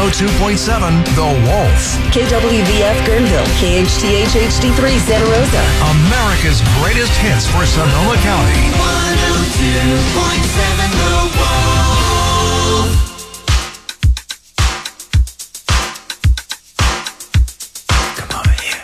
102.7 The Wolf. KWVF Guerneville, KHTH HD3 Santa Rosa. America's greatest hits for Sonoma County. 102.7 The Wolf. Come over here.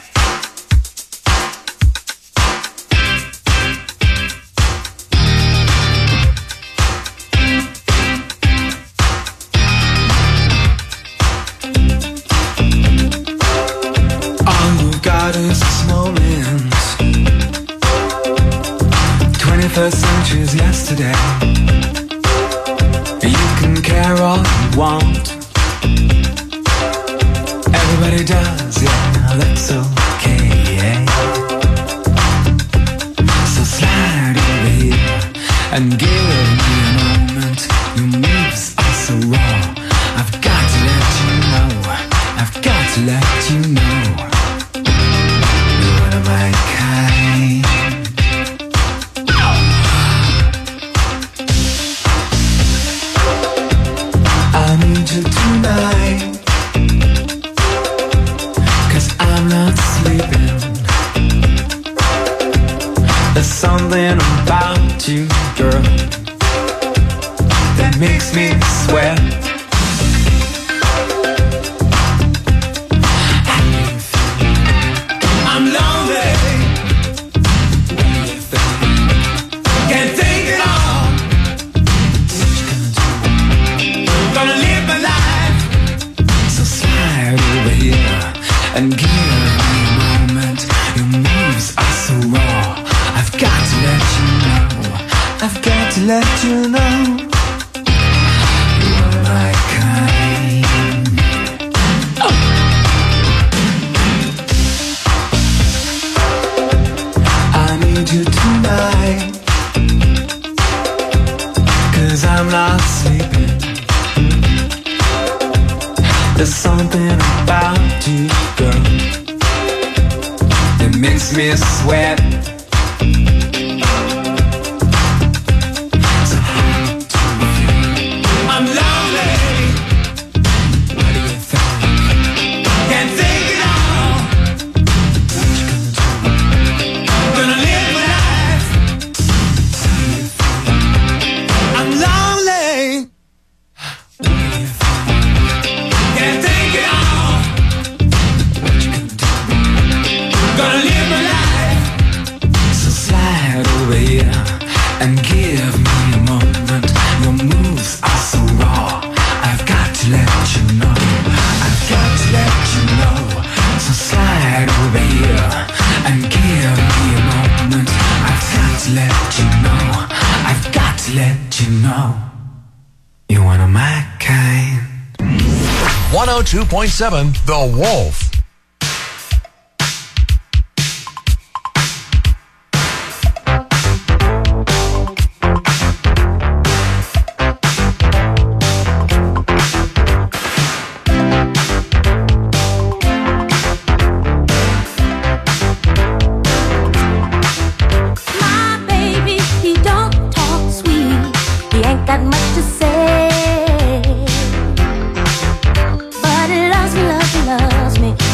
God is this moment. 21st century's yesterday. You can care all you want. Everybody does, yeah, that's okay. So slide over here and give me a moment. Your moves are so raw. I've got to let you know. I've got to let you know. My kind. I need you tonight, 'cause I'm not sleeping. There's something about you, girl, that makes me sweat. I'm lonely. Can't think it all. Gonna live my life. So slide over here and give me a moment. Your moves are so raw. I've got to let you know. I've got to let you know. You are my kind. Oh. I need you tonight, 'cause I'm not sleeping. There's something about you, girl, that makes me sweat. So I'm lonely. What do you think? Can't think it all. What you gonna do? Gonna live my life. I'm lonely. Can't think it all. What you gonna do? Gonna live my life. So slide over here and give me a moment. Your moves are so raw. I've got to let you know. I've got to let you know. So slide over here and give me a moment. I've got to let you know. I've got to let you know. You're one of my kind. 102.7 The Wolf. My baby, he don't talk sweet. He ain't got much to say, but he loves me, loves me, loves me.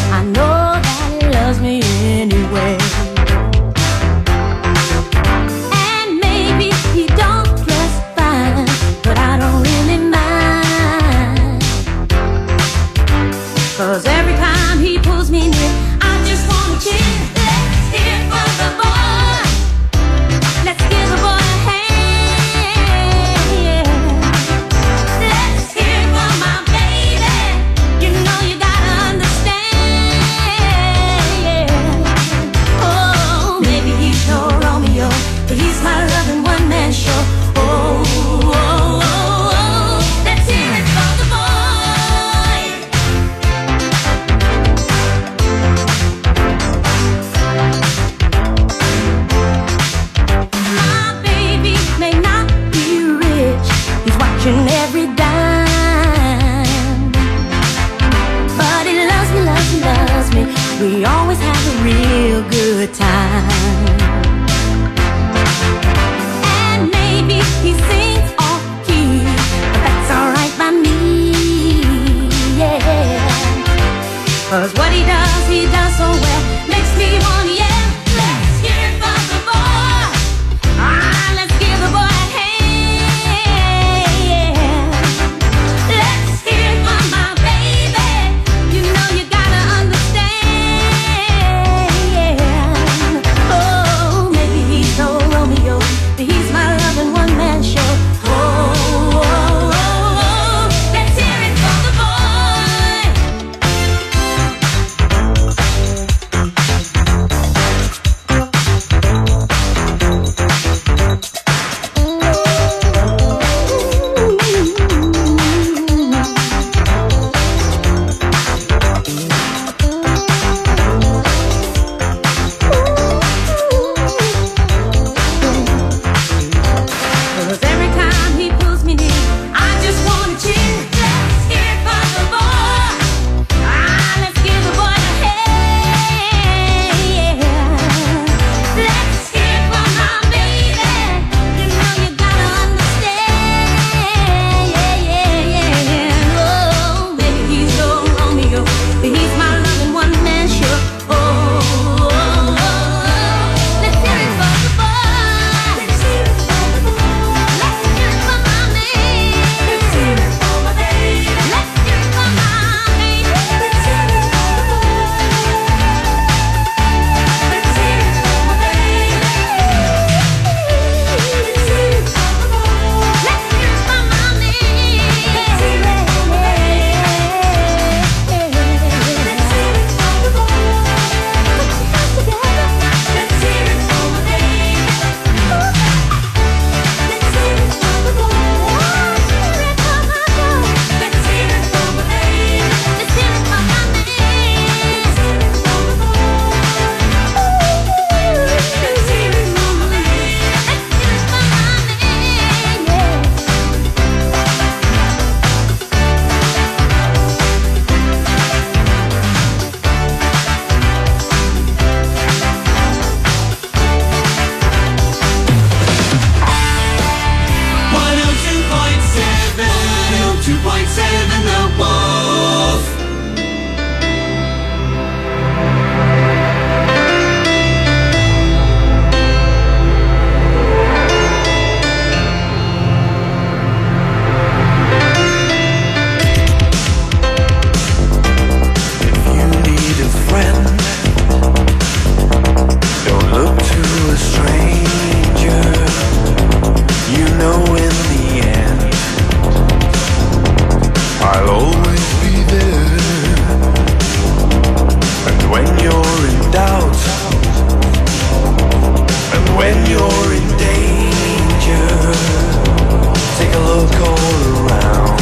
you're in danger, take a look all around,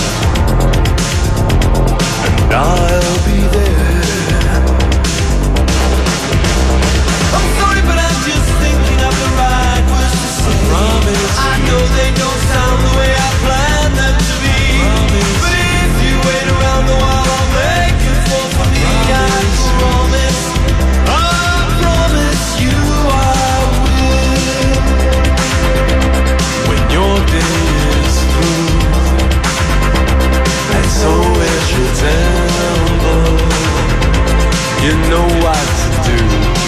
and I'll be there. I'm sorry, but I'm just thinking of the right words to say. I know they don't sound the way I planned them to be. But if you wait around a while, I'll make you fall for me. I promise you I will. When your day is through, and so is your temple, you know what to do.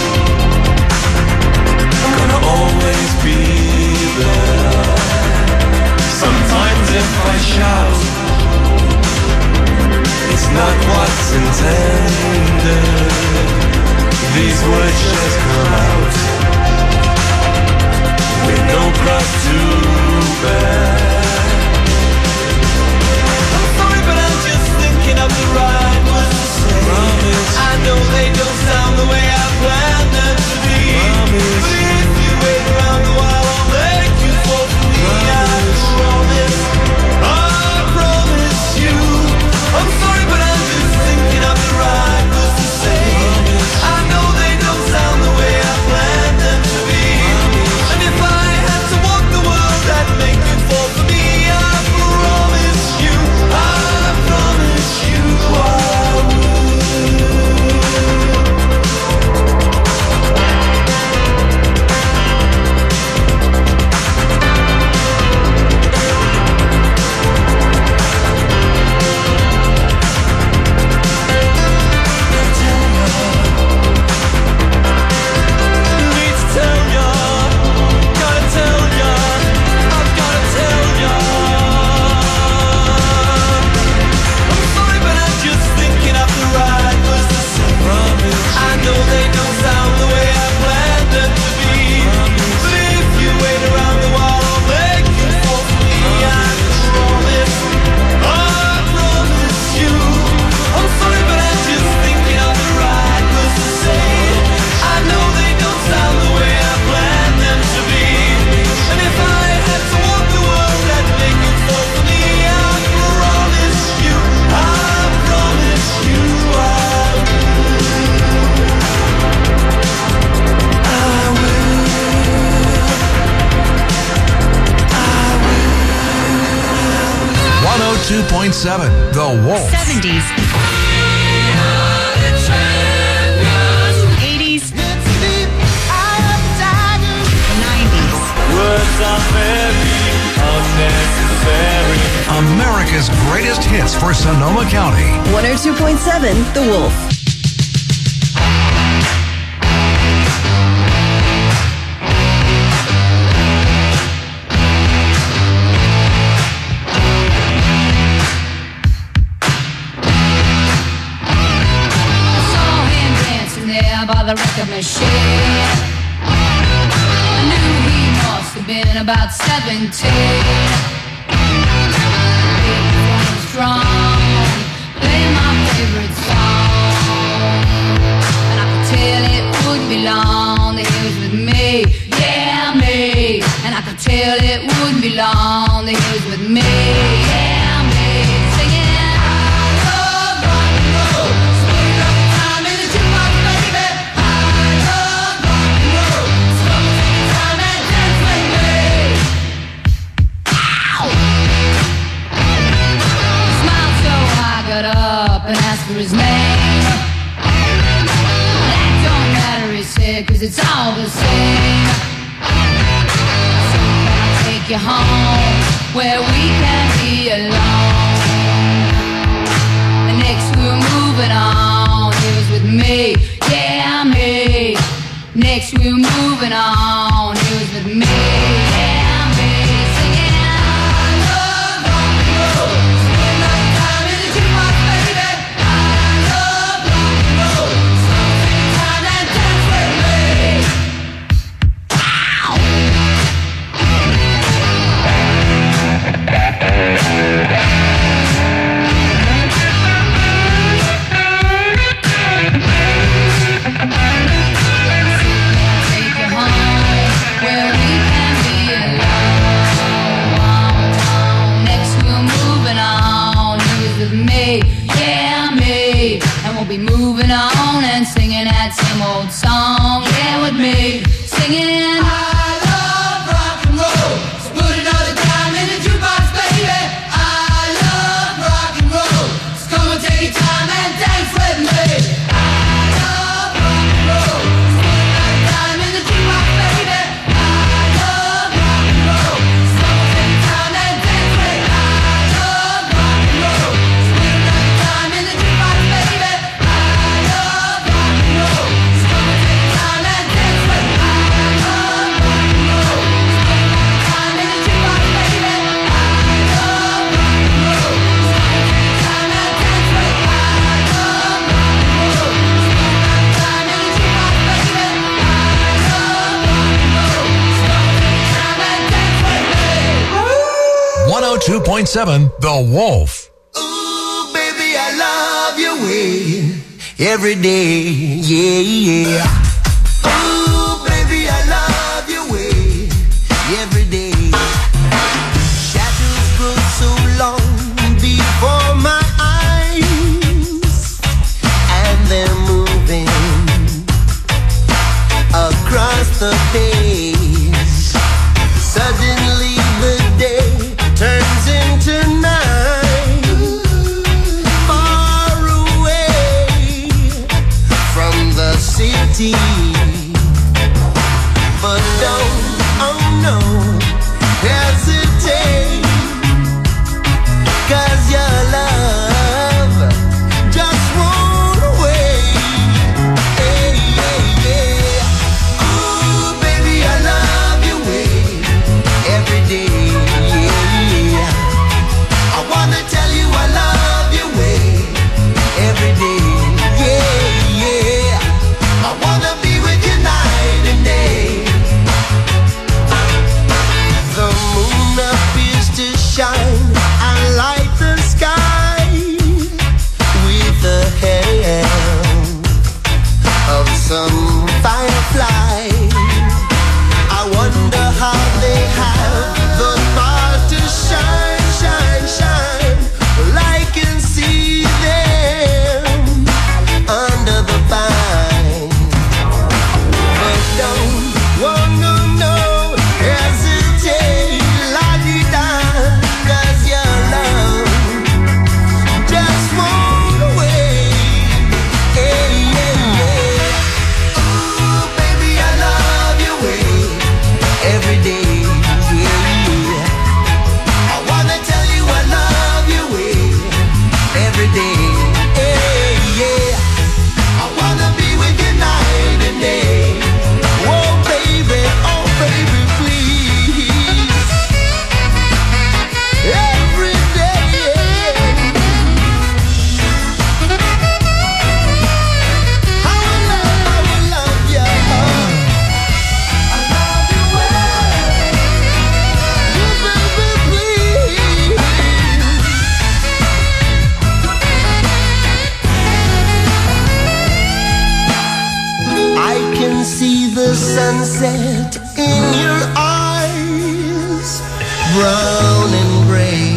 I'm gonna always be there. Sometimes if I shout, it's not what's intended. These words just come out with no cross to bear. I'm sorry, but I'm just thinking of the right words to say. I know they don't sound the way I planned them to be. But if you wait around a while, I'll make you fall for me. I promise you. I'm sorry, but I'm just thinking of the right words to say. I know they don't sound the way I planned them to be. And if I had to walk the world, I'd make you fall for me. I promise you I will. 102.7 The Wolf. 70s. 80s. 90s. Words are very unnecessary. America's greatest hits for Sonoma County. 102.7 The Wolf. By the record machine, I knew he must have been about 17. Big and strong, playing my favorite song, and I could tell it wouldn't be long that he was with me, yeah me. And I could tell it wouldn't be long that he was with me, yeah me. Singing. Up and asked for his name. That don't matter, he said, 'cause it's all the same. So can I take you home where we can be alone? And next we were moving on. He was with me, yeah me. Next we were moving on. He was with me, yeah me. Singing, I love rock and roll. Spend my time in the jukebox, baby. Take you home where we 102.7 The Wolf. Ooh, baby, I love your way every day, yeah. Ooh, baby, I love your way every day. Shadows grow so long before my eyes, and they're moving across the page. Suddenly the day turns into night, far away from the city. But don't, oh no, hesitate, 'cause your love just won't wait. Hey, hey, yeah. Ooh, baby, I love your way every day, yeah. I wanna tell you I love your way every day, yeah, yeah. I wanna be with you night and day. The moon appears to shine and light the sky with the help of some firefly. I wonder how they have the power to shine, shine, shine. Well, I can see them under the pine. But don't, oh no, no, hesitate, la-di-da, 'cause your love just won't wait. Hey, yeah, yeah. Ooh, baby, I love your way every day, yeah. I wanna tell you I love your way every day, hey, yeah. I wanna be with you night and day. Oh baby, please. Every day, I will love you. I love you well. Oh baby, please. I can see the sunset in your eyes, brown and gray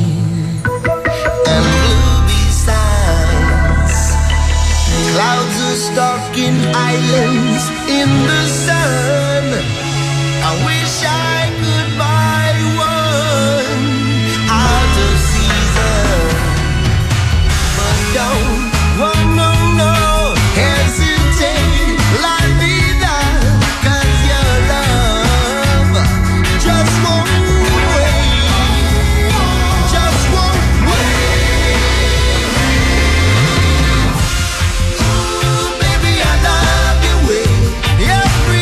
and blue besides. Clouds are stalking islands in the sun. I wish I could buy one out of season. But don't, oh no, no, hesitate, la-di-da, 'cause your love just won't wait, just won't wait. Ooh, baby, I love your way every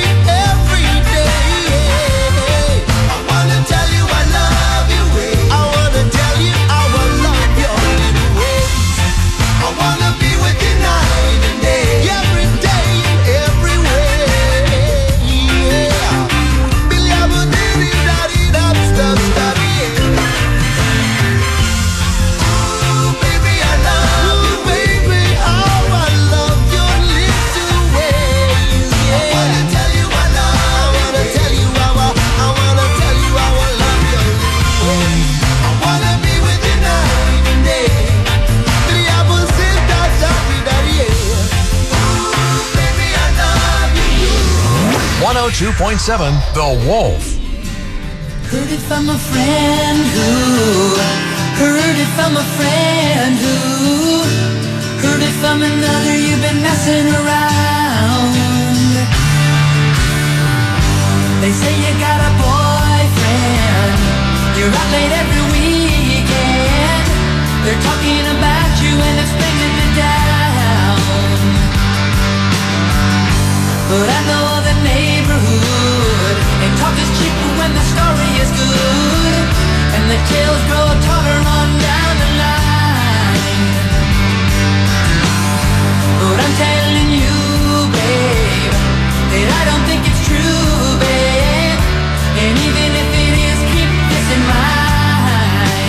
day. I wanna tell you I love your way. I wanna tell you I will love your little ways. I wanna be with you night and day, every day, every way, yeah. Billy, I will stop, yeah. Ooh, baby, I love you, baby. Oh, I love your little ways, yeah. I wanna tell you I love. I wanna tell you I will love your little ways. I wanna be with you night and day. Billy, I will sit down, yeah. Ooh, baby, I love you. 102.7 The Wolf. Heard it from a friend who heard it from a friend who heard it from another. You've been messing around. They say you got a boyfriend. You're out late every weekend. They're talking about you and it's bringing me down. But I know the neighborhood, and talk is cheap when the story is good, and the tales grow taller on down the line. But I'm telling you, babe, that I don't think it's true, babe. And even if it is, keep this in mind.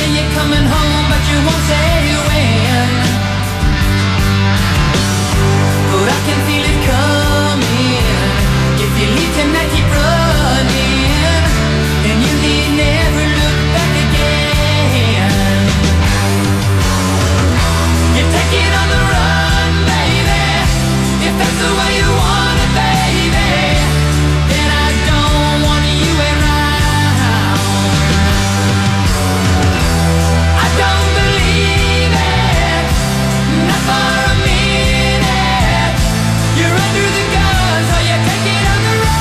you're coming home, but you won't say when. But I can feel it coming. If you leave tonight, keep running, and you need never look back again. You take it on the run, baby. If that's the way you want it, baby, then I don't want you around. I don't believe it, not for a minute. You're under the gun, so you take it on the run.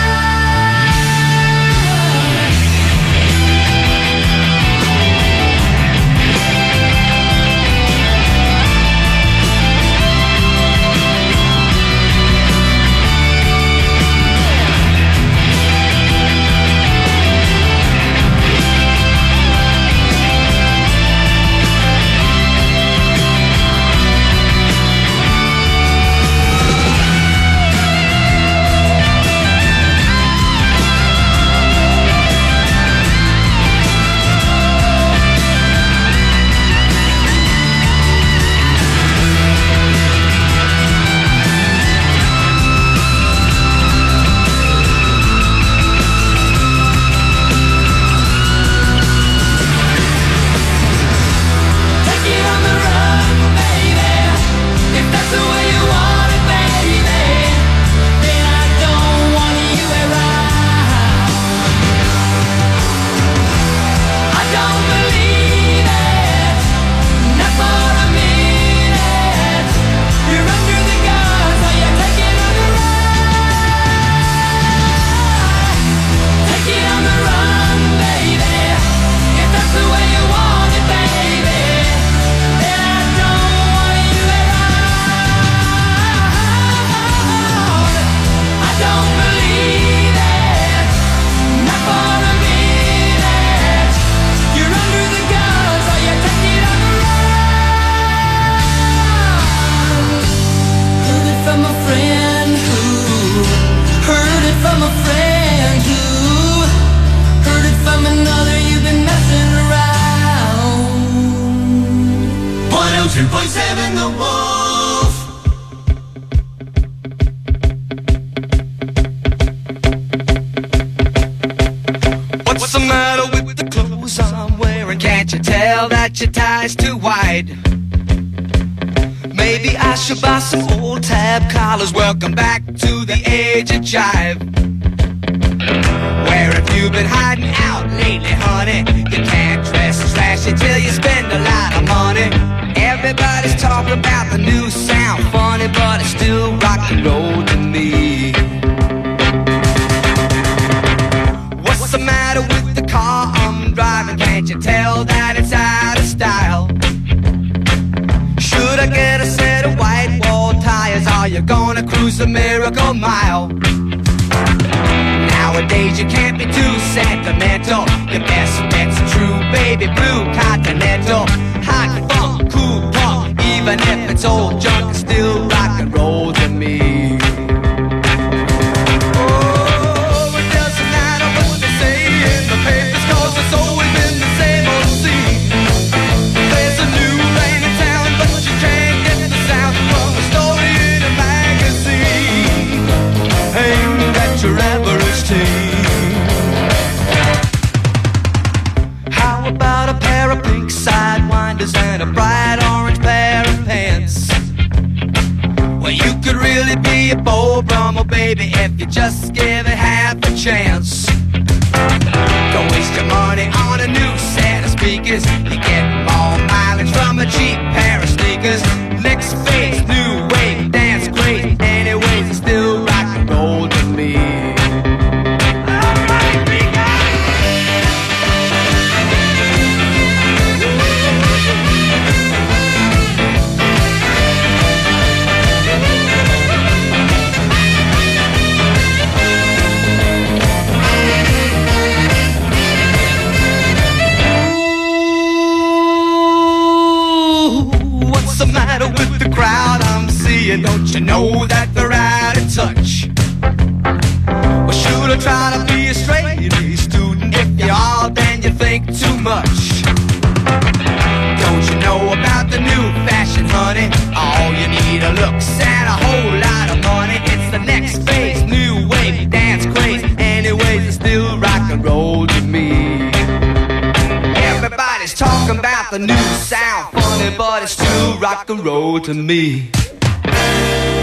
What's the matter with the clothes I'm wearing? Can't you tell that your tie's too wide? Maybe I should buy some old tab collars. Welcome back to the age of jive. Where have you been hiding out lately, honey? You can't dress trashy till you spend a lot of money. Everybody's talking about the new sound, funny, but it's still rock and roll to me. What's the matter with the car I'm driving? Can't you tell that it's out of style? Should I get a set of white wall tires? Are you gonna cruise the Miracle Mile? Nowadays you can't be too sentimental. Your best bet's a true baby blue Continental. Hot funk, cool punk, even if it's old junk, it's still rock and roll to me. Oh, it doesn't matter what they say in the papers, 'cause it's always been the same old scene. There's a new rain in town, but you can't get the sound from a story in a magazine aimed at your average teen. How about a pair of pink sidewinders and a bright orange pair of pants? Well, you could really be a Beau Brummel, baby, if you just give it half a chance. Don't waste your money on a new set of speakers. You get more mileage from a cheap pair of sneakers. Next phase, new wave, dance great. Anyways, it's still rock and roll to me. out the new sound. Funny, but it's still rock and roll to me.